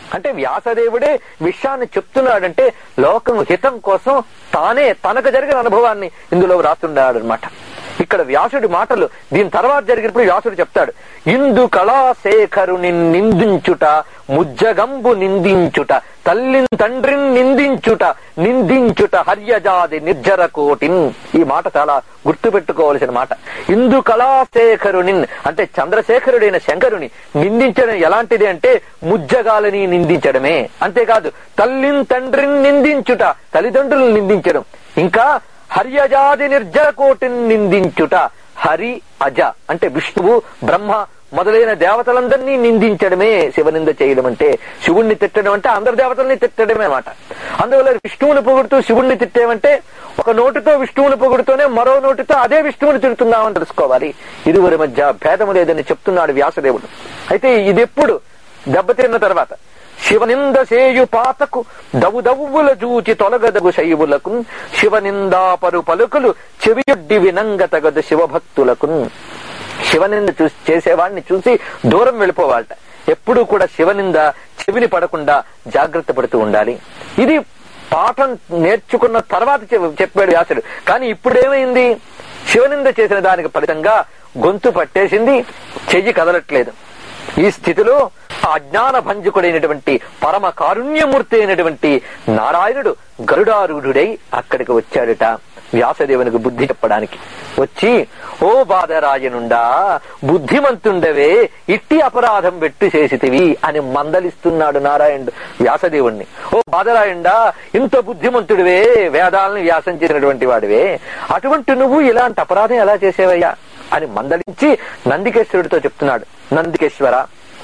అంటే వ్యాసదేవుడే విషయాన్ని చెప్తున్నాడంటే లోకం హితం కోసం తానే తనకు జరిగిన అనుభవాన్ని ఇందులో వ్రాస్తున్నాడు అనమాట. ఇక్కడ వ్యాసుడి మాటలు దీని తర్వాత జరిగినప్పుడు వ్యాసుడు చెప్తాడు, ఇందు కళాశేఖరుని నిందించుట, ముజ్జగంబు నిందించుట, తల్లిని తండ్రిని నిందించుట హర్యజాది నిర్జర కోటిన్. ఈ మాట చాలా గుర్తు పెట్టుకోవలసిన మాట. ఇందు కళాశేఖరుని అంటే చంద్రశేఖరుడైన శంకరుని నిందించడం ఎలాంటిది అంటే ముజ్జగాలని నిందించడమే. అంతేకాదు తల్లిని తండ్రిని నిందించుట, తల్లిదండ్రులను నిందించడం, ఇంకా హర్యజాది నిర్జర కోటిని నిందించుట. హరి అజ అంటే విష్ణువు బ్రహ్మ మొదలైన దేవతలందరినీ నిందించడమే శివనింద చేయడం అంటే. శివుణ్ణి తిట్టడం అంటే అందరి దేవతల్ని తిట్టడమే అన్నమాట. అందువల్ల విష్ణువుని పొగుడుతూ శివుణ్ణి తిట్టేమంటే ఒక నోటితో విష్ణువుని పొగుడుతూనే మరో నోటితో అదే విష్ణువుని తిడుతున్నామని తెలుసుకోవాలి. ఇరువురి మధ్య భేదము లేదని చెప్తున్నాడు వ్యాసదేవుడు. అయితే ఇది ఎప్పుడు దెబ్బతిన్న తర్వాత శివనింద సేయు పాతకు దవుదవ్వుల చూచి తొలగదగు శైవులకు, శివనిందాపరు పలుకులు చెవియొడ్డి వినంగతగదు శివభక్తులకు. శివనింద చేసేవాడిని చూసి దూరం వెళ్ళిపోవాలట. ఎప్పుడూ కూడా శివనింద చెవిని పడకుండా జాగ్రత్త పడుతూ ఉండాలి. ఇది పాఠం నేర్చుకున్న తర్వాత చెప్పాడు వ్యాసుడు. కానీ ఇప్పుడేమైంది, శివనింద చేసిన దానికి ఫలితంగా గొంతు పట్టేసింది, చెయ్యి కదలట్లేదు. ఈ స్థితిలో అజ్ఞాన భంజకుడైనటువంటి పరమ కారుణ్యమూర్తి అయినటువంటి నారాయణుడు గరుడారూఢుడై అక్కడికి వచ్చాడట వ్యాసదేవునికి బుద్ధి చెప్పడానికి. వచ్చి, ఓ బాదరాయనుండా, బుద్ధిమంతుండవే, ఇట్టి అపరాధం పెట్టు చేసితివి అని మందలిస్తున్నాడు నారాయణుడు వ్యాసదేవుణ్ణి. ఓ బాదరాయుండా, ఇంత బుద్ధిమంతుడివే, వేదాలను వ్యాసం చేసినటువంటి వాడివే, అటువంటి నువ్వు ఇలాంటి అపరాధం ఎలా చేసేవయ్యా అని మందలించి నందికేశ్వరుడితో చెప్తున్నాడు. నందికేశ్వర,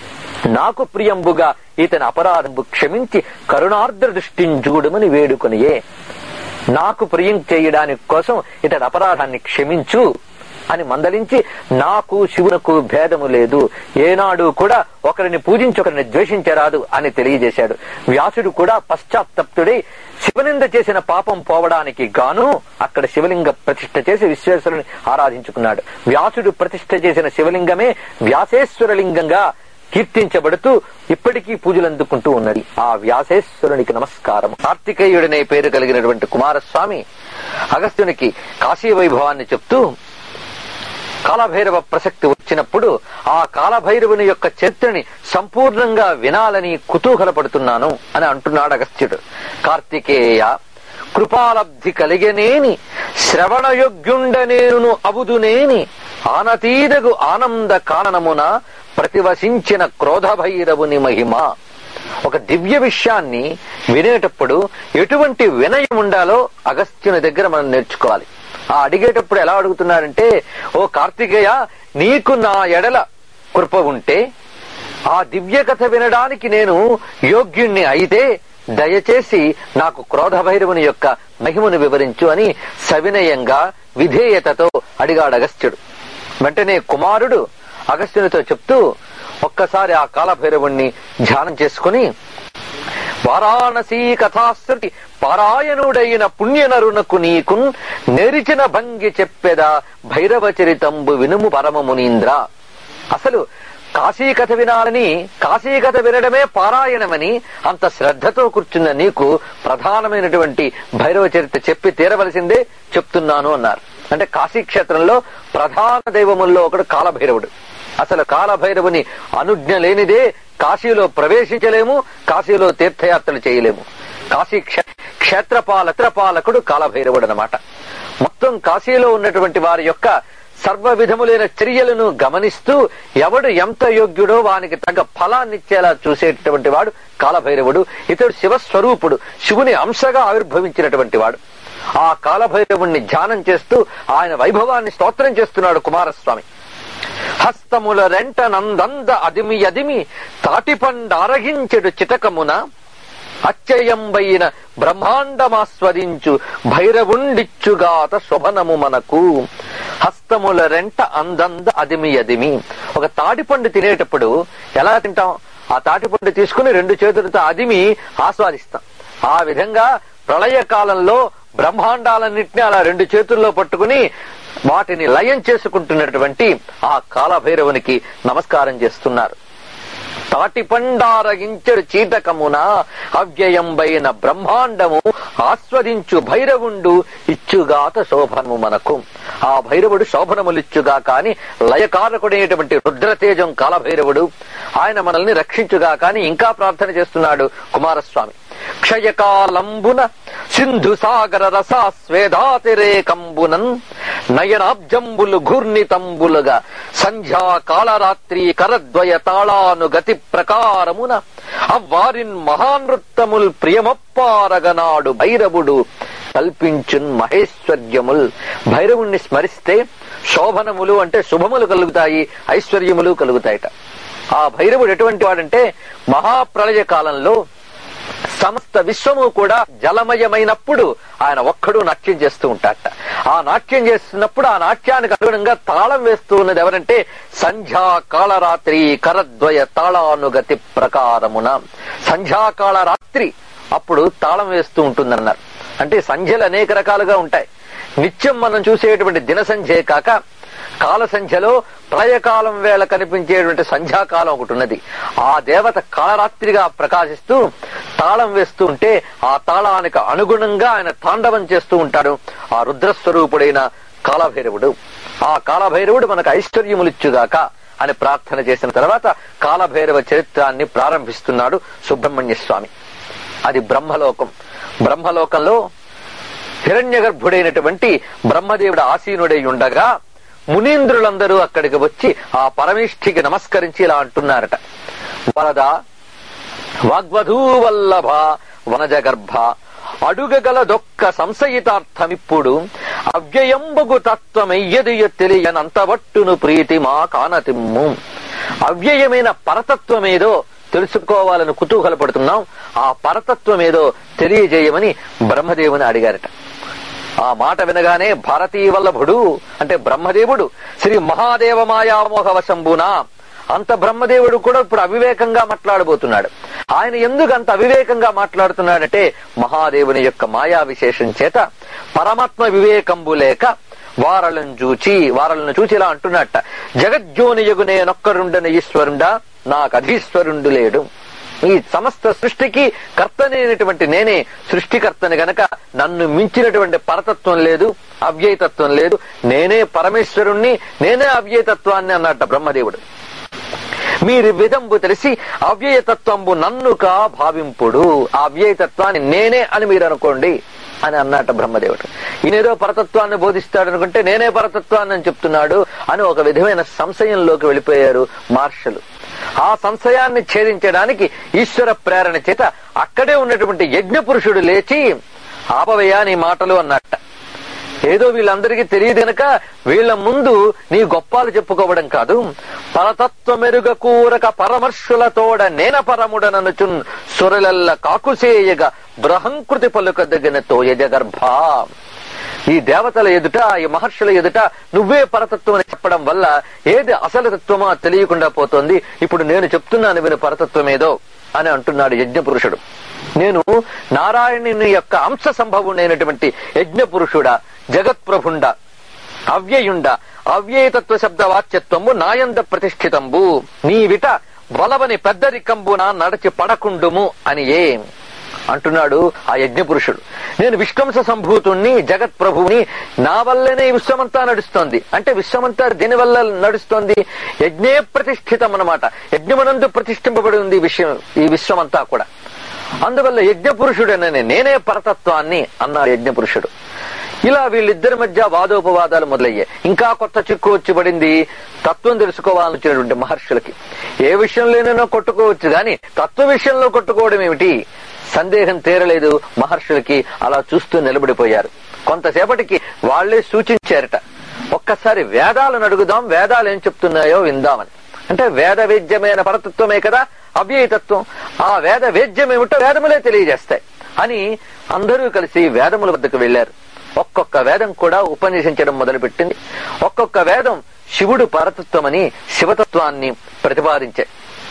నాకు ప్రియంబుగా ఇతని అపరాధంబు క్షమించి కరుణార్ద్ర దృష్టిని చూడమని వేడుకొనియే. నాకు ప్రియం చేయడానికి కోసం ఇతని అపరాధాన్ని క్షమించు అని మందలించి, నాకు శివునకు భేదము లేదు, ఏనాడు కూడా ఒకరిని పూజించి ఒకరిని ద్వేషించరాదు అని తెలియజేశాడు. వ్యాసుడు కూడా పశ్చాత్తప్తుడై శివనింద చేసిన పాపం పోవడానికి గాను అక్కడ శివలింగ ప్రతిష్ఠ చేసి విశ్వేశ్వరుని ఆరాధించుకున్నాడు. వ్యాసుడు ప్రతిష్ఠ చేసిన శివలింగమే వ్యాసేశ్వర లింగంగా కీర్తించబడుతూ ఇప్పటికీ పూజలు అందుకుంటూ ఉన్నది. ఆ వ్యాసేశ్వరునికి నమస్కారం. కార్తికేయుడనే పేరు కలిగినటువంటి కుమారస్వామి అగస్త్యునికి కాశీ వైభవాన్ని చెప్తూ కాలభైరవ ప్రసక్తి వచ్చినప్పుడు ఆ కాలభైరవుని యొక్క చరిత్రని సంపూర్ణంగా వినాలని కుతూహలపడుతున్నాను అని అంటున్నాడు అగస్త్యుడు. కార్తికేయ, కృపాలబ్ధి కలిగనేని శ్రవణయోగ్యుండనేను అబుదునేని ఆనతీదగు ఆనంద కారణమున ప్రతివసించిన క్రోధభైరవుని మహిమ. ఒక దివ్య విషయాన్ని వినేటప్పుడు ఎటువంటి వినయం ఉండాలో అగస్త్యుని దగ్గర మనం నేర్చుకోవాలి. ఆ అడిగేటప్పుడు ఎలా అడుగుతున్నాడంటే, ఓ కార్తికేయ, నీకు నా ఎడల కృప ఉంటే ఆ దివ్య కథ వినడానికి నేను యోగ్యుణ్ణి అయితే దయచేసి నాకు క్రోధభైరవుని యొక్క మహిమను వివరించు అని సవినయంగా విధేయతతో అడిగాడు అగస్త్యుడు. వెంటనే కుమారుడు అగస్త్యునితో చెప్తూ ఒక్కసారి ఆ కాలభైరవుణ్ణి ధ్యానం చేసుకుని, వారాణసీ కథాశ్రుతి పారాయణుడైన పుణ్యనరునకు నీకు నెరిచిన భంగి చెప్పెదా భైరవ చరితంబు వినుము పరమమునీంద్ర. అసలు కాశీ కథ వినాలని, కాశీ కథ వినడమే పారాయణమని అంత శ్రద్ధతో కూర్చున్న నీకు ప్రధానమైనటువంటి భైరవ చరిత్ర చెప్పి తీరవలసిందే చెప్తున్నాను అన్నారు. అంటే కాశీ క్షేత్రంలో ప్రధాన దైవముల్లో ఒకడు కాలభైరవుడు. అసలు కాలభైరవుని అనుజ్ఞ లేనిదే కాశీలో ప్రవేశించలేము, కాశీలో తీర్థయాత్రలు చేయలేము. కాశీ క్షేత్రపాలకుడు కాలభైరవుడు అన్నమాట. మొత్తం కాశీలో ఉన్నటువంటి వారి యొక్క సర్వ విధములైన చర్యలను గమనిస్తూ ఎవడు ఎంత యోగ్యుడో వానికి తగ్గ ఫలాన్నిచ్చేలా చూసేటటువంటి వాడు కాలభైరవుడు. ఇతడు శివస్వరూపుడు, శివుని అంశగా ఆవిర్భవించినటువంటి వాడు. ఆ కాలభైరవుణ్ణి ధ్యానం చేస్తూ ఆయన వైభవాన్ని స్తోత్రం చేస్తున్నాడు కుమారస్వామి. హస్తముల రెంట నందంద అదిమి అదిమి తాటిపండారగించెడు చిటకమున అచ్చయంబైన బ్రహ్మాండమాస్వదించు భైరవుండిచ్చుగాత శోభనము మనకు. హస్తముల రెంట అందంద అదిమి అదిమి. ఒక తాటిపండు తినేటప్పుడు ఎలా తింటాం? ఆ తాటిపండు తీసుకుని రెండు చేతులతో అదిమి ఆస్వాదిస్తాం. ఆ విధంగా ప్రళయ కాలంలో బ్రహ్మాండాలన్నింటినీ అలా రెండు చేతుల్లో పట్టుకుని వాటిని లయం చేసుకుంటున్నటువంటి ఆ కాలభైరవునికి నమస్కారం చేస్తున్నారు. తాటి పండారగించడు చీటకమున అవ్యయంబైన బ్రహ్మాండము ఆస్వాదించు భైరవుండు ఇచ్చుగాత శోభనము మనకు. ఆ భైరవుడు శోభనములిచ్చుగా కాని లయకారకుడైనటువంటి రుద్రతేజం కాలభైరవుడు ఆయన మనల్ని రక్షించుగా కాని ఇంకా ప్రార్థన చేస్తున్నాడు కుమారస్వామి. క్షయకాలంబున సింధు సాగర రసాస్వేదాతిరేకంబునన్ నయనాబ్జంబులు ఘూర్ణితంబులుగా సంధ్యా కాళరాత్రి కరద్వయ తాళాను గతి ప్రకారమున అవ్వారిన్ మహానృత్తముల్ ప్రియమప్పారగనాడు భైరవుడు కల్పించున్ మహేశ్వర్యముల్. భైరవుణ్ణి స్మరిస్తే శోభనములు అంటే శుభములు కలుగుతాయి, ఐశ్వర్యములు కలుగుతాయట. ఆ భైరవుడు ఎటువంటి వాడంటే మహాప్రళయ కాలంలో సమస్త విశ్వము కూడా జలమయమైనప్పుడు ఆయన ఒక్కడు నాట్యం చేస్తూ ఉంటాడట. ఆ నాట్యం చేస్తున్నప్పుడు ఆ నాట్యానికి అనుగుణంగా తాళం వేస్తూ ఉన్నది ఎవరంటే సంధ్యాకాళ రాత్రి కరద్వయ తాళానుగతి ప్రకారమున. సంధ్యాకాళ రాత్రి అప్పుడు తాళం వేస్తూ ఉంటుందన్నారు. అంటే సంధ్యలు అనేక రకాలుగా ఉంటాయి. నిత్యం మనం చూసేటువంటి దిన సంధ్యే కాక కాల సంధ్యలో ప్రళయకాలం వేళ కనిపించేటువంటి సంధ్యాకాలం ఒకటి ఉన్నది. ఆ దేవత కాళరాత్రిగా ప్రకాశిస్తూ తాళం వేస్తూ ఉంటే ఆ తాళానికి అనుగుణంగా ఆయన తాండవం చేస్తూ ఉంటాడు ఆ రుద్రస్వరూపుడైన కాలభైరవుడు. ఆ కాలభైరవుడు మనకు ఐశ్వర్యములిచ్చుగాక అని ప్రార్థన చేసిన తర్వాత కాలభైరవ చరిత్రాన్ని ప్రారంభిస్తున్నాడు సుబ్రహ్మణ్య స్వామి. అది బ్రహ్మలోకం. బ్రహ్మలోకంలో హిరణ్య గర్భుడైనటువంటి బ్రహ్మదేవుడు ఆసీనుడై ఉండగా మునీంద్రులందరూ అక్కడికి వచ్చి ఆ పరమేష్ఠికి నమస్కరించి ఇలా అంటున్నారట. వరద వాగ్వధూవల్లభ వనజగర్భ అడుగగలదొక్క సంశయితార్థమిప్పుడు అవ్యయంబగు తత్వమెయ్యదియ తెలియనంతవట్టును ప్రీతి మా కానతిమ్ము. అవ్యయమైన పరతత్వమేదో తెలుసుకోవాలని కుతూహలపడుతున్నాం, ఆ పరతత్వమేదో తెలియజేయమని బ్రహ్మదేవుని అడిగారట. ఆ మాట వినగానే భారతీ వల్లభుడు అంటే బ్రహ్మదేవుడు శ్రీ మహాదేవ మాయామోహ వశంబునా అంత బ్రహ్మదేవుడు కూడా ఇప్పుడు అవివేకంగా మాట్లాడబోతున్నాడు. ఆయన ఎందుకు అంత అవివేకంగా మాట్లాడుతున్నాడంటే మహాదేవుని యొక్క మాయా విశేషం చేత పరమాత్మ వివేకంబు లేక వారలను చూచి ఇలా అంటున్నట్ట. జగజ్జోనియగు నేనొక్కరుండని ఈశ్వరుండా నాకు అధీశ్వరుండు లేడు. ఈ సమస్త సృష్టికి కర్తనైనటువంటి నేనే సృష్టికర్తని గనక నన్ను మించినటువంటి పరతత్వం లేదు, అవ్యయతత్వం లేదు. నేనే పరమేశ్వరుణ్ణి, నేనే అవ్యయతత్వాన్ని అన్నట్ట బ్రహ్మదేవుడు. మీరు విధంబు తెలిసి అవ్యయతత్వంబు నన్నుకా భావింపుడు. ఆ అవ్యయతత్వాన్ని నేనే అని మీరు అనుకోండి అని అన్నట్ట బ్రహ్మదేవుడు. ఈయనేదో పరతత్వాన్ని బోధిస్తాడు అనుకుంటే నేనే పరతత్వాన్ని అని చెప్తున్నాడు అని ఒక విధమైన సంశయంలోకి వెళ్ళిపోయారు మహర్షులు. ఆ సంశయాన్ని ఛేదించడానికి ఈశ్వర ప్రేరణ చేత అక్కడే ఉన్నటువంటి యజ్ఞ పురుషుడు లేచి ఆపవయ్యా నీ మాటలు అన్నట్ట. ఏదో వీళ్ళందరికీ తెలియదు గనక వీళ్ల ముందు నీ గొప్పాలు చెప్పుకోవడం కాదు, పరతత్వమెరుగ కూరక పరమర్షులతోడ నేన పరముడననుచున్ సురలల్ల కాకుసేయగా బ్రహంకృతి పలుకదగిన తోయజ గర్భ. ఈ దేవతల ఎదుట, ఈ మహర్షుల ఎదుట నువ్వే పరతత్వం అని చెప్పడం వల్ల ఏది అసలు తత్వమో తెలియకుండా పోతోంది. ఇప్పుడు నేను చెప్తున్నాను విను పరతత్వమేదో అని అంటున్నాడు యజ్ఞ పురుషుడు. నేను నారాయణుని యొక్క అంశ సంభవుడైనటువంటి యజ్ఞ పురుషుడా, జగత్ప్రభుండ, అవ్యయుండ, అవ్యయతత్వ శబ్ద వాచ్యత్వము నాయంద ప్రతిష్ఠితంబు. నీవిట వలవని పెద్దరికంబున నడచి పడకుండుము అని అంటున్నాడు ఆ యజ్ఞ పురుషుడు. నేను విశ్వంస సంభూతుణ్ణి, జగత్ ప్రభువుని, నా వల్లనే ఈ విశ్వమంతా నడుస్తోంది. అంటే విశ్వమంతా దేని వల్ల నడుస్తోంది? యజ్ఞే ప్రతిష్ఠితం అన్నమాట. యజ్ఞమనందు ప్రతిష్ఠింపబడి ఉంది ఈ విశ్వమంతా కూడా. అందువల్ల యజ్ఞ పురుషుడనే నేనే పరతత్వాన్ని అన్నాడు యజ్ఞ పురుషుడు. ఇలా వీళ్ళిద్దరి మధ్య వాదోపవాదాలు మొదలయ్యాయి. ఇంకా కొత్త చిక్కు వచ్చి పడింది తత్వం తెలుసుకోవాలని వచ్చినటువంటి మహర్షులకి. ఏ విషయంలోనైనా కొట్టుకోవచ్చు గాని తత్వ విషయంలో కొట్టుకోవడం ఏమిటి? సందేహం తీరలేదు మహర్షులకి. అలా చూస్తూ నిలబడిపోయారు. కొంతసేపటికి వాళ్లే సూచించారట, ఒక్కసారి వేదాలను అడుగుదాం, వేదాలు ఏం చెప్తున్నాయో విందామని. అంటే వేద వేద్యమైన పరతత్వమే కదా అవ్యయతత్వం. ఆ వేద వేద్యమేమిటో వేదములే తెలియజేస్తాయి అని అందరూ కలిసి వేదముల వద్దకు వెళ్లారు. ఒక్కొక్క వేదం కూడా ఉపన్యసించడం మొదలుపెట్టింది. ఒక్కొక్క వేదం శివుడు పరతత్వమని, శివతత్వాన్ని ప్రతిపాదించాయి.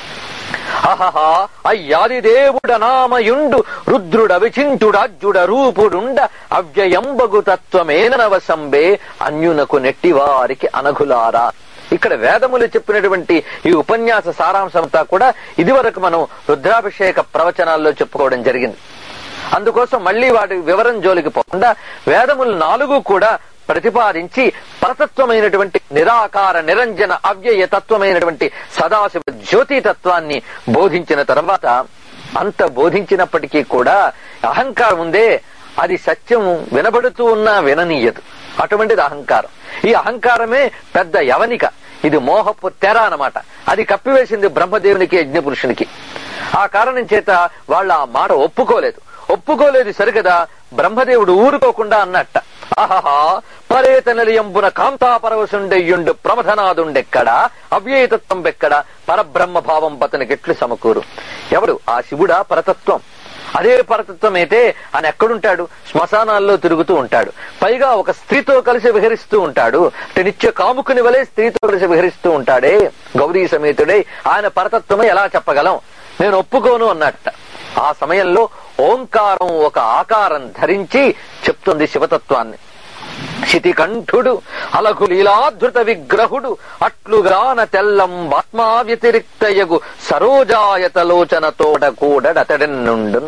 అహహా అయ్యాదిదేవుడ నామయుండు రుద్రుడ విచింతుడాజ్జుడ రూపుడుండ అవ్యయంబగు తత్వమేనవశంబే అన్యునకు నెట్టివారికి అనఘులారా. ఇక్కడ వేదములు చెప్పినటువంటి ఈ ఉపన్యాస సారాంశంతా కూడా ఇదివరకు మనం రుద్రాభిషేక ప్రవచనాల్లో చెప్పుకోవడం జరిగింది. అందుకోసం మళ్లీ వాటి వివరం జోలికి పోకుండా వేదములు 4 కూడా ప్రతిపాదించి పరతత్వమైనటువంటి నిరాకార నిరంజన అవ్యయ తత్వమైనటువంటి సదాశివ జ్యోతి తత్వాన్ని బోధించిన తర్వాత, అంత బోధించినప్పటికీ కూడా అహంకారం ఉందే, అది సత్యం వినబడుతూ ఉన్నా విననీయదు. అటువంటిది అహంకారం. ఈ అహంకారమే పెద్ద యవనిక. ఇది మోహపు తెర అన్నమాట. అది కప్పివేసింది బ్రహ్మదేవునికి, యజ్ఞపురుషునికి. ఆ కారణం చేత వాళ్ళు ఆ మాట ఒప్పుకోలేదు సరిగదా. బ్రహ్మదేవుడు ఊరుకోకుండా అన్నట్ట, ఆహా పరేత నిలయంబున కాంతాపరవశుండెయ్యుండు ప్రమథనాదుండెక్కడా, అవ్యయతత్వం బెక్కడా, పరబ్రహ్మ భావం పతనికెట్లు సమకూరు. ఎవడు? ఆ శివుడా పరతత్వం. అదే పరతత్వం అయితే ఆయన ఎక్కడుంటాడు? శ్మశానాల్లో తిరుగుతూ ఉంటాడు. పైగా ఒక స్త్రీతో కలిసి విహరిస్తూ ఉంటాడు. అంటే నిత్య కాముకుని వలె స్త్రీతో కలిసి విహరిస్తూ ఉంటాడే, గౌరీ సమేతుడే. ఆయన పరతత్వమే ఎలా చెప్పగలం? నేను ఒప్పుకోను అన్నట్ట. ఆ సమయంలో ఓంకారం ఒక ఆకారం ధరించి చెప్తుంది శివతత్వాన్ని. శితికంఠుడు అలగు లీలాధృత విగ్రహుడు అట్లుగాన తెల్లం ఆత్మా వ్యతిరిక్తయగు సరోజాయతలోచన తోడ కూడడతడెన్నుండు.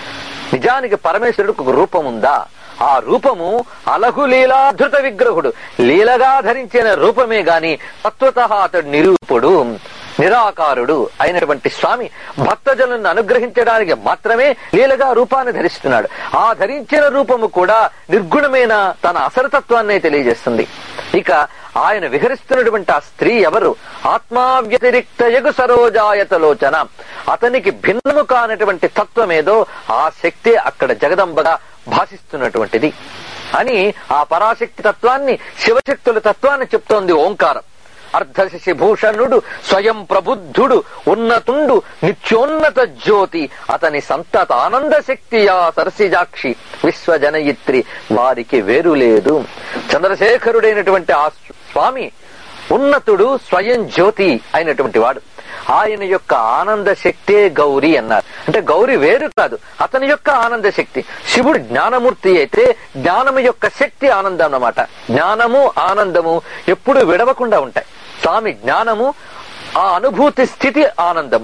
నిజానికి పరమేశ్వరుడికి ఒక రూపం ఉందా? ఆ రూపము అలగు లీలాధృత విగ్రహుడు, లీలగా ధరించిన రూపమే గాని తత్వతః అతడు నిరూపుడు, నిరాకారుడు అయినటువంటి స్వామి భక్తజనులను అనుగ్రహించడానికి మాత్రమే లీలగా రూపాన్ని ధరిస్తున్నాడు. ఆ ధరించిన రూపము కూడా నిర్గుణమైన తన అసరతత్వాన్నే తెలియజేస్తుంది. ఇక ఆయన విహరిస్తున్నటువంటి ఆ స్త్రీ ఎవరు? ఆత్మా వ్యతిరిక్తయగు సరోజాయతలోచన. అతనికి భిన్నము కానటువంటి తత్వమేదో ఆ శక్తి అక్కడ జగదంబగా భాషిస్తున్నటువంటిది అని ఆ పరాశక్తి తత్వాన్ని, శివశక్తుల తత్వాన్ని చెప్తోంది ఓంకారం. అర్ధశశి భూషణుడు స్వయం ప్రబుద్ధుడు ఉన్నతుండు నిత్యోన్నత జ్యోతి అతని సంతత ఆనంద శక్తియా సరసిజాక్షి విశ్వజనయిత్రి వారికి వేరు లేదు. చంద్రశేఖరుడైనటువంటి ఆ స్వామి ఉన్నతుడు, స్వయం జ్యోతి అయినటువంటి వాడు. ఆయన యొక్క ఆనంద శక్తే గౌరీ అన్నారు. అంటే గౌరీ వేరు కాదు, అతని యొక్క ఆనంద శక్తి. శివుడు జ్ఞానమూర్తి అయితే జ్ఞానము యొక్క శక్తి ఆనందం అన్నమాట. జ్ఞానము ఆనందము ఎప్పుడు విడవకుండా ఉంటాయి. స్వామి జ్ఞానము, ఆ అనుభూతి స్థితి ఆనందము.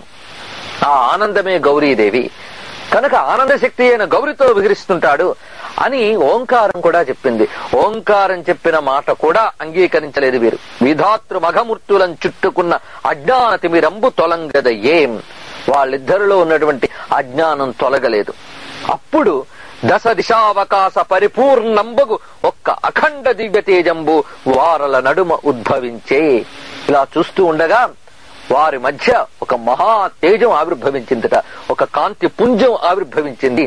ఆ ఆనందమే గౌరీదేవి. కనుక ఆనంద శక్తి అయిన గౌరితో విహరిస్తుంటాడు అని ఓంకారం కూడా చెప్పింది. ఓంకారం చెప్పిన మాట కూడా అంగీకరించలేదు వీరు. విధాతృ మఘమూర్తులను చుట్టుకున్న అజ్ఞాన తిమిరంబు తొలంగదయ్యేం. వాళ్ళిద్దరిలో ఉన్నటువంటి అజ్ఞానం తొలగలేదు. అప్పుడు దశ దిశావకాశ పరిపూర్ణంబగు ఒక్క అఖండ దివ్య తేజంబు వారల నడుమ ఉద్భవించే. ఇలా చూస్తూ ఉండగా వారి మధ్య ఒక మహా తేజం ఆవిర్భవించిందట, ఒక కాంతి పుంజం ఆవిర్భవించింది.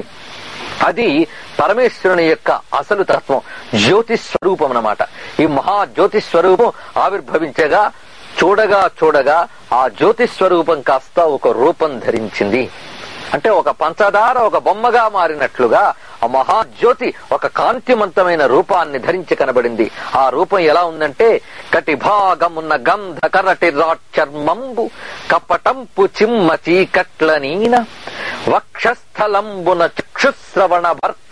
అది పరమేశ్వరుని యొక్క అసలు తత్వం, జ్యోతిస్వరూపం అన్నమాట. ఈ మహా జ్యోతిస్వరూపం ఆవిర్భవించగా చూడగా చూడగా ఆ జ్యోతిస్వరూపం కాస్త ఒక రూపం ధరించింది. అంటే ఒక పంచదార ఒక బొమ్మగా మారినట్లుగా ఆ మహాజ్యోతి ఒక కాంతిమంతమైన రూపాన్ని ధరించి కనబడింది. ఆ రూపం ఎలా ఉందంటే, కటిభాగమున్న గంధ కరటి రాచర్మంబు కపటంపు చిమ్మ చీకట్లనీన వక్షస్థలంబున చక్షుశ్రవణ భర్త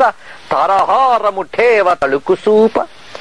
తరహారముఠేవ తళుకుసూప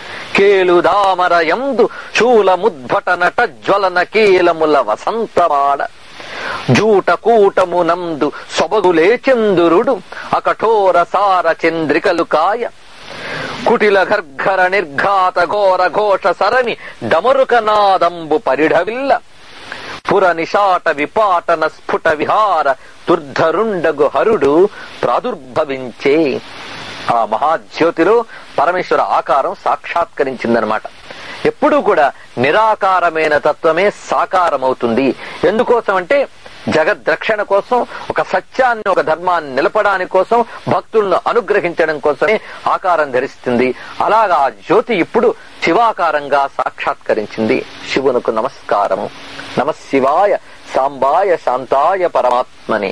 కేలుదామరయందు శూలముద్భట నట జ్వలన కీలముల వసంతవాడ జూట కూటమునందు సొబగులే చందురుడు అకఠోర సార చంద్రికలు కాయ కుటిల గర్ఘర నిర్ఘాత ఘోర ఘోష సరణి డమరుకనాదంబు పరిఢవిల్ల పుర నిశాట విపాటన స్ఫుట విహార దుర్ధరుండగు హరుడు ప్రాదుర్భవించే. ఆ మహాజ్యోతిలో పరమేశ్వర ఆకారం సాక్షాత్కరించిందనమాట. ఎప్పుడూ కూడా నిరాకారమైన తత్వమే సాకారమవుతుంది. ఎందుకోసం అంటే జగద్రక్షణ కోసం, ఒక సత్యాన్ని, ఒక ధర్మాన్ని నిలపడానికి కోసం, భక్తులను అనుగ్రహించడం కోసమే ఆకారం ధరిస్తుంది. అలాగా ఆ జ్యోతి ఇప్పుడు శివాకారంగా సాక్షాత్కరించింది. శివునకు నమస్కారము. నమశివాయ సాంబాయ శాంతాయ పరమాత్మని.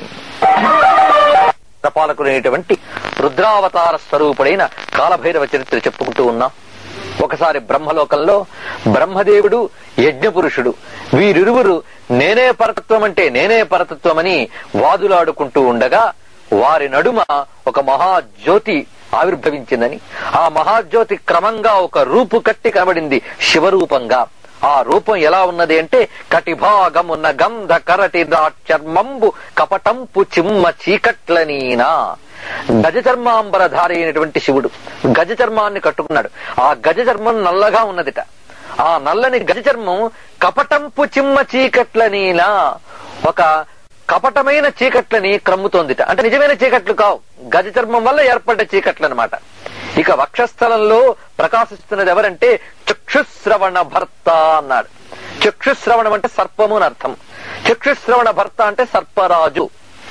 పాలకునేటువంటి రుద్రావతార స్వరూపుడైన కాలభైరవ చరిత్ర చెప్పుకుంటూ ఉన్నాం. ఒకసారి బ్రహ్మలోకంలో బ్రహ్మదేవుడు, యజ్ఞపురుషుడు వీరిరువురు నేనే పరతత్వం అంటే నేనే పరతత్వమని వాదులాడుకుంటూ ఉండగా వారి నడుమ ఒక మహాజ్యోతి ఆవిర్భవించిందని, ఆ మహాజ్యోతి క్రమంగా ఒక రూపు కట్టి కనబడింది శివరూపంగా. ఆ రూపం ఎలా ఉన్నది అంటే కటిభాగమున్న గంధ కరటి చర్మంబు కపటంపు చిమ్మ చీకట్లనీనా. గజ చర్మాంబరధారి అయినటువంటి శివుడు గజ చర్మాన్ని కట్టుకున్నాడు. ఆ గజ చర్మం నల్లగా ఉన్నదిట. ఆ నల్లని గజ చర్మం కపటంపు చిమ్మ చీకట్లనీనా, ఒక కపటమైన చీకట్లని క్రమ్ముతోందిట. అంటే నిజమైన చీకట్లు కావు, గజ చర్మం వల్ల ఏర్పడ్డ చీకట్లు అన్నమాట. ఇక వక్షస్థలంలో ప్రకాశిస్తున్నది ఎవరంటే చక్షుశ్రవణ భర్త అన్నాడు. చక్షుశ్రవణం అంటే సర్పము అని అర్థం. చక్షుశ్రవణ భర్త అంటే సర్పరాజు.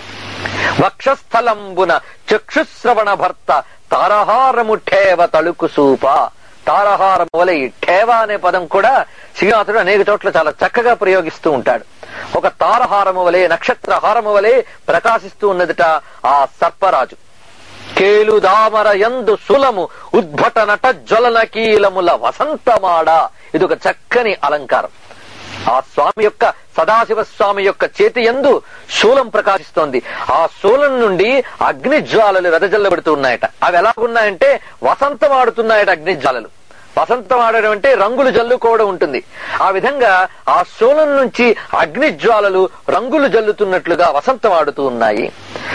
వక్షస్థలంబున చక్షుశ్రవణ భర్త తారహారము ఠేవ తళుకు సూప. తారహారము వలె ఈ ఠేవ అనే పదం కూడా శ్రీనాథుడు అనేక చోట్ల చాలా చక్కగా ప్రయోగిస్తూ ఉంటాడు. ఒక తారహారము వలె, నక్షత్రహారము వలె ప్రకాశిస్తూ ఉన్నదిట ఆ సర్పరాజు. కేలు దామర యందు సులము ఉద్భట నట జ్వలన కీలముల వసంతమాడ. ఇది ఒక చక్కని అలంకారం. ఆ స్వామి యొక్క, సదాశివ స్వామి యొక్క చేతి యందు శూలం ప్రకాశిస్తోంది. ఆ శూలం నుండి అగ్ని జ్వాలలు వెదజల్లబడుతూ ఉన్నాయట. అవి ఎలా ఉన్నాయంటే వసంతం ఆడుతున్నాయట. అగ్ని జ్వాలలు వసంతం ఆడడం అంటే రంగులు జల్లుకోవడం ఉంటుంది. ఆ విధంగా ఆ శూలం నుంచి అగ్ని జ్వాలలు రంగులు జల్లుతున్నట్లుగా వసంతం ఆడుతూ ఉన్నాయి.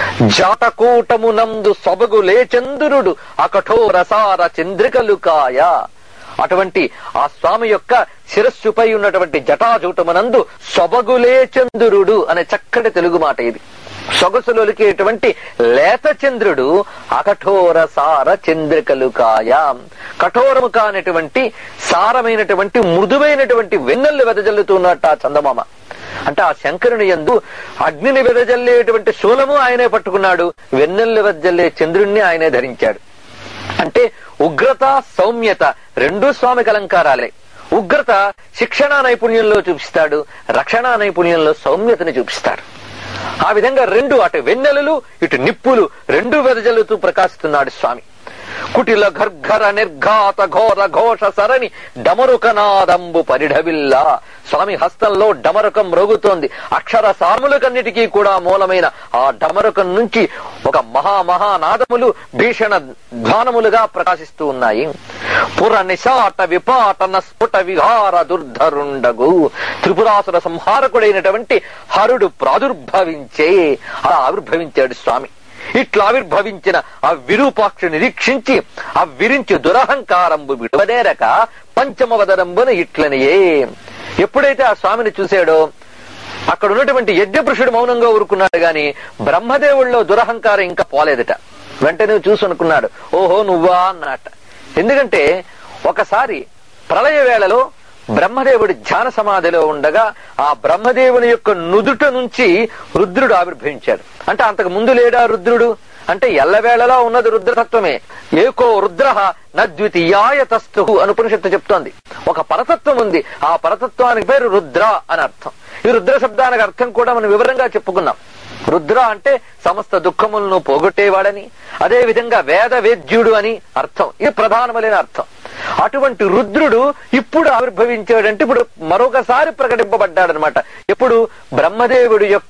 జాతకూటము నందు సొబగులే చంద్రుడు అకఠోరసార చంద్రికలు కాయ. అటువంటి ఆ స్వామి యొక్క శిరస్సుపై ఉన్నటువంటి జటాజూటమునందు సొబగులే చంద్రుడు అనే చక్కటి తెలుగు మాట ఇది. సొగసులొలికేటువంటి లేత చంద్రుడు అకఠోర సార చంద్రికలు కాయ. కఠోరము కానటువంటి సారమైనటువంటి మృదువైనటువంటి వెన్నెల్లు వెదజల్లుతున్నట్ట ఆ చందమామ. అంటే ఆ శంకరుని యందు అగ్నిని వెదజల్లేటువంటి శూలము ఆయనే పట్టుకున్నాడు, వెన్నెల్లు వెదజల్లే చంద్రుణ్ణి ఆయనే ధరించాడు. అంటే ఉగ్రత సౌమ్యత రెండూ స్వామికి అలంకారాలే. ఉగ్రత శిక్షణా నైపుణ్యంలో చూపిస్తాడు, రక్షణా నైపుణ్యంలో సౌమ్యతని చూపిస్తాడు. ఆ విధంగా రెండు, అటు వెన్నెలలు ఇటు నిప్పులు రెండు వెదజల్లుతూ ప్రకాశిస్తున్నాడు స్వామి. కుటిల గర్ఘర నిర్ఘాత ఘోర ఘోష సరణి డమరుకనాదంబు పరిఢవిల్లా. స్వామి హస్తంలో డమరుకం మ్రోగుతోంది. అక్షర సాములకన్నిటికీ కూడా మూలమైన ఆ డమరుకం నుంచి ఒక మహానాదములు భీషణ ధ్వానములుగా ప్రకాశిస్తూ ఉన్నాయి. పుర నిశాట విపాటన స్ఫుట విహార దుర్ధరుండగు. త్రిపురాసుర సంహారకుడైనటువంటి హరుడు ప్రాదుర్భవించే అలా ఆవిర్భవించాడు స్వామి. ఇట్లా ఆవిర్భవించిన ఆ విరూపాక్ష నిరీక్షించి ఆ విరించి దురహంకారంబు విడవదేరక పంచమవదరంబున ఇట్లనియే. ఎప్పుడైతే ఆ స్వామిని చూశాడో అక్కడ ఉన్నటువంటి యజ్ఞపురుషుడు మౌనంగా ఊరుకున్నాడు గాని బ్రహ్మదేవుల్లో దురహంకారం ఇంకా పోలేదట. వెంటనే చూసి అనుకున్నాడు, ఓహో నువ్వా అన్నట. ఎందుకంటే ఒకసారి ప్రళయ వేళలో బ్రహ్మదేవుడి ధ్యాన సమాధిలో ఉండగా ఆ బ్రహ్మదేవుని యొక్క నుదుట నుంచి రుద్రుడు ఆవిర్భవించాడు. అంటే అంతకు ముందు లేడా రుద్రుడు? అంటే ఎల్లవేళలా ఉన్నది రుద్రతత్వమే. ఏకో రుద్ర నద్వితీయాయ తస్తు అని ఉపనిషత్తు చెప్తోంది. ఒక పరతత్వం ఉంది, ఆ పరతత్వానికి పేరు రుద్ర అని అర్థం. ఈ రుద్ర శబ్దానికి అర్థం కూడా మనం వివరంగా చెప్పుకున్నాం. రుద్ర అంటే సమస్త దుఃఖములను పోగొట్టేవాడని, అదే విధంగా వేద వేద్యుడు అని అర్థం. ఇది ప్రధానమైన అర్థం. అటువంటి రుద్రుడు ఇప్పుడు ఆవిర్భవించాడంటే ఇప్పుడు మరొకసారి ప్రకటింపబడ్డాడనమాట. ఎప్పుడు? బ్రహ్మదేవుడి యొక్క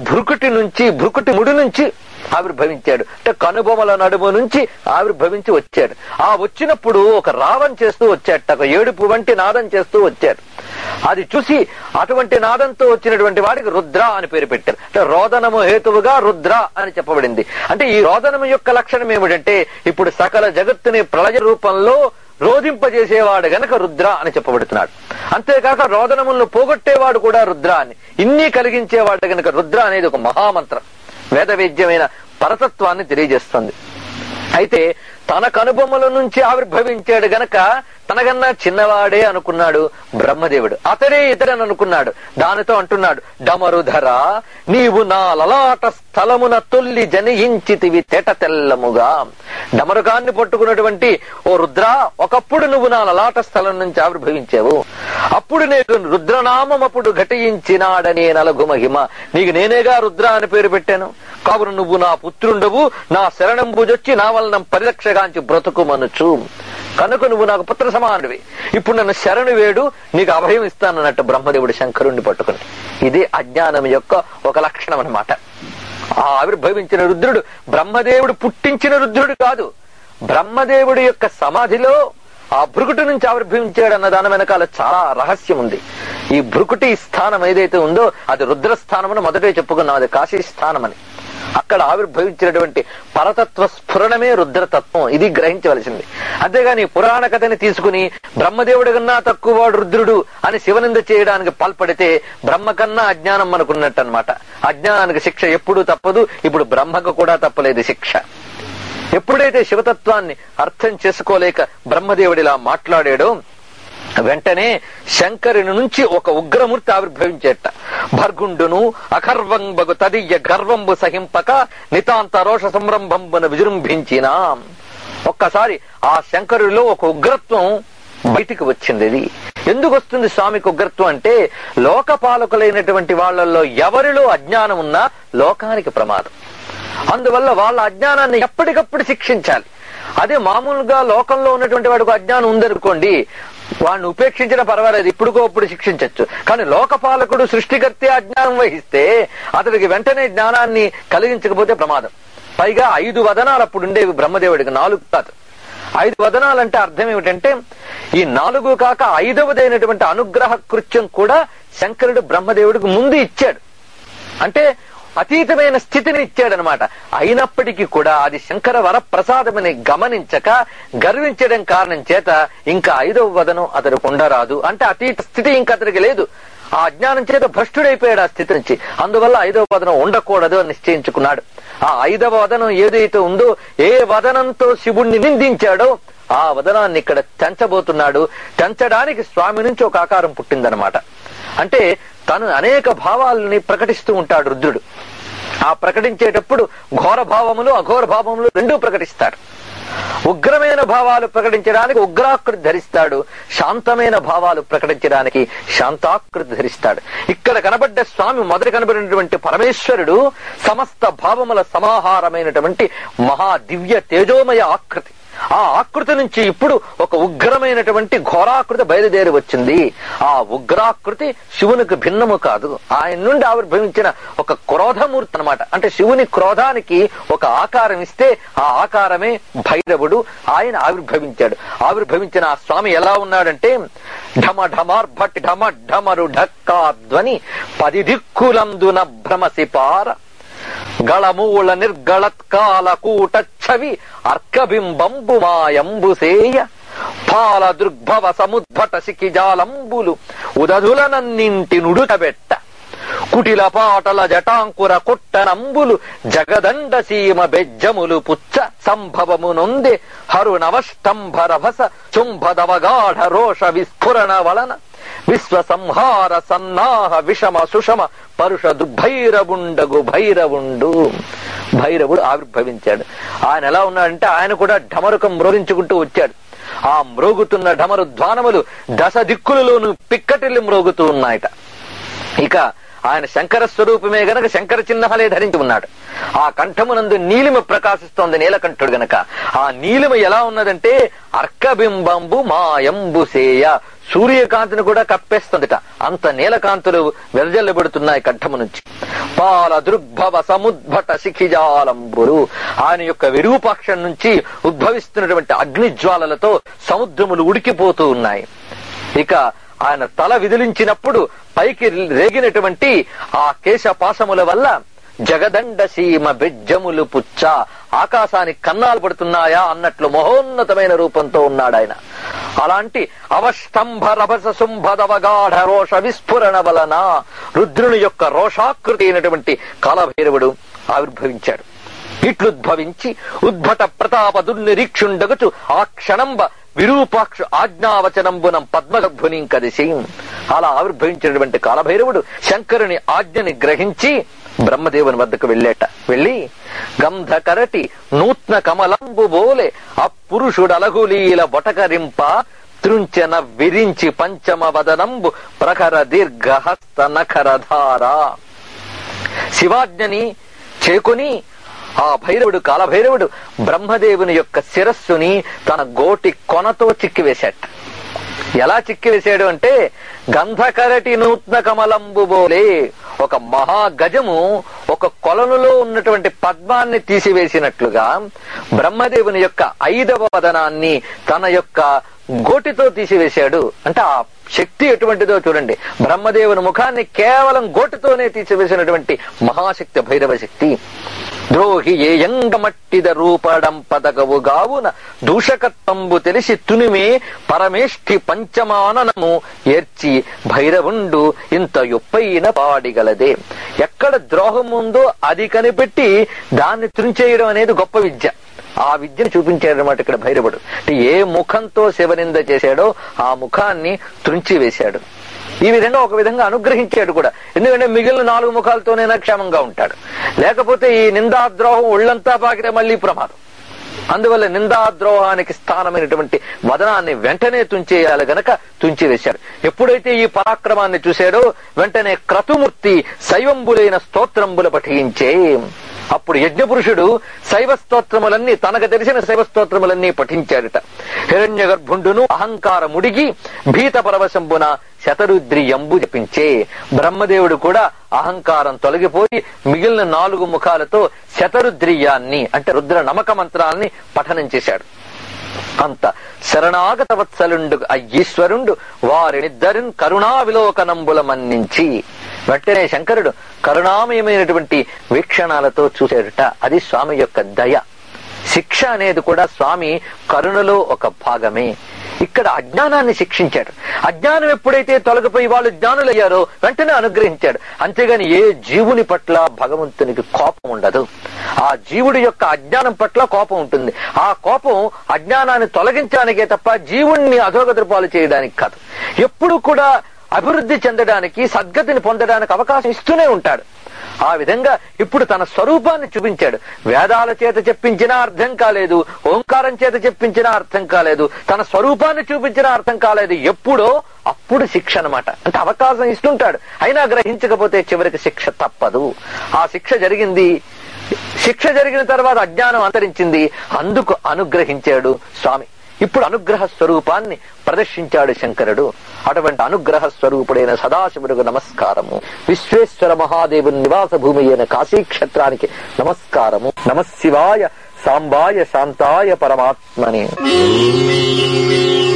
భృకుటి ముడి నుంచి ఆవిర్భవించాడు. అంటే కనుబొమల నడుము నుంచి ఆవిర్భవించి వచ్చాడు. ఆ వచ్చినప్పుడు ఒక రావం చేస్తూ వచ్చాడు, ఒక ఏడుపు వంటి నాదం చేస్తూ వచ్చాడు. అది చూసి అటువంటి నాదంతో వచ్చినటువంటి వాడికి రుద్ర అని పేరు పెట్టారు. అంటే రోదనము హేతువుగా రుద్ర అని చెప్పబడింది. అంటే ఈ రోదనము యొక్క లక్షణం ఏమిటంటే ఇప్పుడు సకల జగత్తుని ప్రళయ రూపంలో రోధింపజేసేవాడు గనక రుద్ర అని చెప్పబడుతున్నాడు. అంతేకాక రోదనములను పోగొట్టేవాడు కూడా రుద్ర అని, ఇన్ని కలిగించేవాడు గనక రుద్ర అనేది ఒక మహామంత్రం, వేదవేద్యమైన పరతత్వాన్ని తెలియజేస్తుంది. అయితే తన కనుబొమ్మల నుంచి ఆవిర్భవించాడు గనక తనకన్నా చిన్నవాడే అనుకున్నాడు బ్రహ్మదేవుడు. అతడే ఇతడని అనుకున్నాడు. దానితో అంటున్నాడు, డమరుధర నీవు నా లలాట స్థలమున తొల్లి జనించితివి తేట తెల్లముగా. డమరుకాన్ని పట్టుకున్నటువంటి ఓ రుద్ర, ఒకప్పుడు నువ్వు నా లలాట స్థలం నుంచి ఆవిర్భవించావు. అప్పుడు నేను రుద్రనామం అప్పుడు ఘటించినాడనే నలగు మహిమ. నీకు నేనేగా రుద్ర అని పేరు పెట్టాను. కావున నువ్వు నా పుత్రుండవు, నా శరణంబుజొచ్చి నా వలన పరిరక్షగాంచి బ్రతుకుమనుచు. కనుక నువ్వు నాకు పుత్ర సమానుడివి. ఇప్పుడు నన్ను శరణు వేడు, నీకు అభయం ఇస్తానన్నట్టు బ్రహ్మదేవుడు శంకరుణ్ణి పట్టుకుని. ఇది అజ్ఞానం యొక్క ఒక లక్షణం అన్నమాట. ఆ ఆవిర్భవించిన రుద్రుడు బ్రహ్మదేవుడు పుట్టించిన రుద్రుడు కాదు. బ్రహ్మదేవుడి యొక్క సమాధిలో ఆ భృకుటి నుంచి ఆవిర్భవించాడు అన్న దాని వెనకాల చాలా రహస్యం ఉంది. ఈ భృకుటి స్థానం ఏదైతే ఉందో అది రుద్రస్థానం అని మొదటే చెప్పుకున్నాం, అది కాశీ స్థానం అని. అక్కడ ఆవిర్భవించినటువంటి పరతత్వ స్ఫురణమే రుద్రతత్వం, ఇది గ్రహించవలసింది. అంతేగాని పురాణ కథని తీసుకుని బ్రహ్మదేవుడి కన్నా తక్కువ వాడు రుద్రుడు అని శివనింద చేయడానికి పాల్పడితే బ్రహ్మ కన్నా అజ్ఞానం మనకున్నట్టు అనమాట. అజ్ఞానానికి శిక్ష ఎప్పుడూ తప్పదు, ఇప్పుడు బ్రహ్మకు కూడా తప్పలేదు శిక్ష. ఎప్పుడైతే శివతత్వాన్ని అర్థం చేసుకోలేక బ్రహ్మదేవుడిలా మాట్లాడాడో వెంటనే శంకరుని నుంచి ఒక ఉగ్రమూర్తి ఆవిర్భవించేట. భర్గుండును అఖర్వంబగు తదియ గర్వంబు సహింపక నితాంత రోష సంరంభంబున విజృంభించిన. ఒక్కసారి ఆ శంకరుడిలో ఒక ఉగ్రత్వం బయటికి వచ్చింది. ఇది ఎందుకు వస్తుంది స్వామికి ఉగ్రత్వం అంటే, లోకపాలకులైనటువంటి వాళ్లలో ఎవరిలో అజ్ఞానం ఉన్నా లోకానికి ప్రమాదం. అందువల్ల వాళ్ళ అజ్ఞానాన్ని ఎప్పటికప్పుడు శిక్షించాలి. అదే మామూలుగా లోకంలో ఉన్నటువంటి వాడికి అజ్ఞానం ఉందనుకోండి, వాడిని ఉపేక్షించినా పర్వాలేదు, ఇప్పుడుకోప్పుడు శిక్షించవచ్చు. కానీ లోకపాలకుడు సృష్టికర్తే అజ్ఞానం వహిస్తే అతడికి వెంటనే జ్ఞానాన్ని కలిగించకపోతే ప్రమాదం. పైగా 5 వదనాలు అప్పుడు ఉండేవి బ్రహ్మదేవుడికి, 4 కాదు. 5 వదనాలంటే అర్థం ఏమిటంటే, ఈ 4 కాక 5వదైనటువంటి అనుగ్రహ కృత్యం కూడా శంకరుడు బ్రహ్మదేవుడికి ముందు ఇచ్చాడు. అంటే అతీతమైన స్థితిని ఇచ్చాడనమాట. అయినప్పటికీ కూడా అది శంకర వరప్రసాదమని గమనించక గర్వించడం కారణం చేత ఇంకా 5వ వదనం అతడికి ఉండరాదు. అంటే అతీత స్థితి ఇంకా అతడికి లేదు. ఆ అజ్ఞానం చేత భ్రష్టుడైపోయాడు ఆ స్థితి నుంచి. అందువల్ల 5వ వదనం ఉండకూడదు అని నిశ్చయించుకున్నాడు. ఆ 5వ వదనం ఏదైతే ఉందో, ఏ వదనంతో శివుణ్ణి నిందించాడో ఆ వదనాన్ని ఇక్కడ తెంచబోతున్నాడు. తెంచడానికి స్వామి నుంచి ఒక ఆకారం పుట్టిందనమాట. అంటే తను అనేక భావాలని ప్రకటిస్తూ ఉంటాడు రుద్రుడు. ఆ ప్రకటించేటప్పుడు ఘోర భావములు అఘోర భావములు రెండూ ప్రకటిస్తాడు. ఉగ్రమైన భావాలు ప్రకటించడానికి ఉగ్రాకృతి ధరిస్తాడు, శాంతమైన భావాలు ప్రకటించడానికి శాంతాకృతి ధరిస్తాడు. ఇక్కడ కనబడ్డ స్వామి, మొదటి కనబడినటువంటి పరమేశ్వరుడు సమస్త భావముల సమాహారమైనటువంటి మహా దివ్య తేజోమయ ఆకృతి. ఆ ఆకృతి నుంచి ఇప్పుడు ఒక ఉగ్రమైనటువంటి ఘోరాకృతి బయలుదేరి వచ్చింది. ఆ ఉగ్రాకృతి శివునికి భిన్నము కాదు, ఆయన నుండి ఆవిర్భవించిన ఒక క్రోధమూర్తి అన్నమాట. అంటే శివుని క్రోధానికి ఒక ఆకారం ఇస్తే ఆ ఆకారమే భైరవుడు. ఆయన ఆవిర్భవించాడు. ఆవిర్భవించిన ఆ స్వామి ఎలా ఉన్నాడంటే, ఢమ ఢమార్భట్ ఢమ ఢమరు ఢక్కాధ్వని 10 దిక్కులందున భ్రమసిపార గళమూల నిర్గళత్కాల కూటచ్చవి అర్కబింబంబు మాయంబుసేయ పాల దృగ్భవ సముద్భట శిఖిజాలంబులు ఉదధులనన్నింటి నుడుకబెట్ట కుటిల పాటల జటాంకుర కొట్టనంబులు జగదండ సీమ బెజ్జములు పుచ్చ సంభవము నొందే హరు నవష్టంభరభస చుంభదవగాఢ రోష విస్ఫురణ వలన విశ్వ సంహార సన్నాహ విషమ సుషమ పరుష దుర్భైరవుండగు భైరవుండు. భైరవుడు ఆవిర్భవించాడు. ఆయన ఎలా ఉన్నాడంటే, ఆయన కూడా ఢమరుకం మ్రోగించుకుంటూ వచ్చాడు. ఆ మ్రోగుతున్న ఢమరు ధ్వానములు 10 దిక్కులలోనూ పిక్కటిల్లి మ్రోగుతూ ఉన్నాయట. ఇక ఆయన శంకర స్వరూపమే గనక శంకర చిహ్నాలే ధరించి ఉన్నాడు. ఆ కంఠమునందు నీలిమ ప్రకాశిస్తోంది, నీలకంఠుడు గనక. ఆ నీలిమ ఎలా ఉన్నదంటే, అర్కబింబంబు మాయంబుసేయ, సూర్యకాంతిని కూడా కప్పేస్తుందిట. అంత నీలకాంతులు వెదజల్లబడుతున్నాయి కంఠము నుంచి. పాల దృగ్భవ సముద్భట శిఖిజాలంబులు, ఆయన యొక్క విరూపాక్షం నుంచి ఉద్భవిస్తున్నటువంటి అగ్నిజ్వాలలతో సముద్రములు ఉడికిపోతూ ఉన్నాయి. ఇక ఆయన తల విదిలించినప్పుడు పైకి రేగినటువంటి ఆ కేశపాశముల వల్ల జగదండ సీమ బెజ్జములు పుచ్చ, ఆకాశానికి కన్నాలు పడుతున్నాయా అన్నట్లు మహోన్నతమైన రూపంతో ఉన్నాడు ఆయన. అలాంటి అవష్టంభ రభస శుంభదవగాఢ రోష విస్ఫురణ వలన రుద్రుని యొక్క రోషాకృతి అయినటువంటి కాలభైరవుడు ఆవిర్భవించాడు. ఇట్లుద్భవించి ఉద్భట ప్రతాప దుర్నిరీక్షుండగచు ఆ క్షణంబ విరూపాక్ష ఆజ్ఞావచనంబునం పద్మగర్భునిం కదిసి. అలా ఆవిర్భవించినటువంటి కాలభైరవుడు శంకరుని ఆజ్ఞని గ్రహించి బ్రహ్మదేవుని వద్దకు వెళ్ళేట. వెళ్ళి గంధకరటి నూత్న కమలంబు బోలే అపురుషుడలగులీల బొటకరింప త్రుంచెన విరించి పంచమ వదనంబు ప్రఖర దీర్ఘహస్త నఖరధార. శివాజ్ఞని చేకుని ఆ భైరవుడు, కాలభైరవుడు బ్రహ్మదేవుని యొక్క శిరస్సుని తన గోటి కొనతో చిక్కివేశాట. ఎలా చిక్కివేశాడు అంటే, గంధకరటి నూత్న కమలంబు బోలే, ఒక మహాగజము ఒక కొలనులో ఉన్నటువంటి పద్మాన్ని తీసివేసినట్లుగా బ్రహ్మదేవుని యొక్క 5వ వదనాన్ని తన యొక్క గోటితో తీసివేశాడు. అంటే ఆ శక్తి ఎటువంటిదో చూడండి. బ్రహ్మదేవుని ముఖాన్ని కేవలం గోటితోనే తీసివేసినటువంటి మహాశక్తి భైరవ శక్తి. ద్రోహి ఏ యంగమట్టిద రూపడం పదగవుగావున దూషకత్వంబు తెలిసి తునిమే పరమేష్ఠి పంచమాననము ఏర్చి భైరవుండు ఇంత యొప్పైన పాడిగలదే. ఎక్కడ ద్రోహం ఉందో అది కనిపెట్టి దాన్ని త్రుంచేయడం అనేది గొప్ప విద్య. ఆ విద్యను చూపించాడనమాట ఇక్కడ భైరవుడు. ఏ ముఖంతో శివనింద చేశాడో ఆ ముఖాన్ని త్రుంచి వేశాడు. ఈ విధంగా ఒక విధంగా అనుగ్రహించాడు కూడా. ఎందుకంటే మిగిలిన 4 ముఖాలతోనైనా క్షేమంగా ఉంటాడు. లేకపోతే ఈ నిందాద్రోహం ఒళ్ళంతా పాకితే మళ్లీ ప్రమాదం. అందువల్ల నిందాద్రోహానికి స్థానమైనటువంటి వదనాన్ని వెంటనే తుంచేయాలి గనక తుంచివేశాడు. ఎప్పుడైతే ఈ పరాక్రమాన్ని చూశాడో వెంటనే క్రతుమూర్తి శైవంబులైన స్తోత్రంబుల పఠించే. అప్పుడు యజ్ఞపురుషుడు శైవ స్తోత్రములన్నీ తనకు తెలిసిన శైవ స్తోత్రములన్నీ పఠించాడట. హిరణ్య గర్భుండును అహంకార ముడిగి భీత పరవశంబున శతరుద్రియంబు జపించే. బ్రహ్మదేవుడు కూడా అహంకారం తొలగిపోయి మిగిలిన 4 ముఖాలతో శతరుద్రియాన్ని అంటే రుద్ర నమక మంత్రాల్ని పఠనం చేశాడు. అంత శరణాగత వత్సలుండు అయ్యీశ్వరుండు వారినిద్దరిన్ కరుణా విలోకనంబుల మన్నించి. వెంటనే శంకరుడు కరుణామయమైనటువంటి వీక్షణాలతో చూశాడట. అది స్వామి యొక్క దయ. శిక్ష అనేది కూడా స్వామి కరుణలో ఒక భాగమే. ఇక్కడ అజ్ఞానాన్ని శిక్షించాడు. అజ్ఞానం ఎప్పుడైతే తొలగిపోయి వాళ్ళు జ్ఞానులయ్యారో వెంటనే అనుగ్రహించాడు. అంతేగాని ఏ జీవుని పట్ల భగవంతునికి కోపం ఉండదు. ఆ జీవుడి యొక్క అజ్ఞానం పట్ల కోపం ఉంటుంది. ఆ కోపం అజ్ఞానాన్ని తొలగించడానికే తప్ప జీవుణ్ణి అధోగతి పాలు చేయడానికి కాదు. ఎప్పుడు కూడా అభివృద్ధి చెందడానికి సద్గతిని పొందడానికి అవకాశం ఇస్తూనే ఉంటాడు. ఆ విధంగా ఇప్పుడు తన స్వరూపాన్ని చూపించాడు. వేదాల చేత చెప్పించినా అర్థం కాలేదు, ఓంకారం చేత చెప్పించినా అర్థం కాలేదు, తన స్వరూపాన్ని చూపించినా అర్థం కాలేదు. ఎప్పుడో అప్పుడు శిక్ష అన్నమాట. అంటే అవకాశం ఇస్తుంటాడు, అయినా గ్రహించకపోతే చివరికి శిక్ష తప్పదు. ఆ శిక్ష జరిగింది. శిక్ష జరిగిన తర్వాత అజ్ఞానం అంతరించింది. అందుకు అనుగ్రహించాడు స్వామి. ఇప్పుడు అనుగ్రహ స్వరూపాన్ని ప్రదర్శించాడు శంకరుడు. అటువంటి అనుగ్రహ స్వరూపుడైన సదాశివుడికి నమస్కారము. విశ్వేశ్వర మహాదేవుని నివాస భూమి అయిన కాశీక్షేత్రానికి నమస్కారము. నమః శివాయ సాంబాయ శాంతాయ పరమాత్మనే.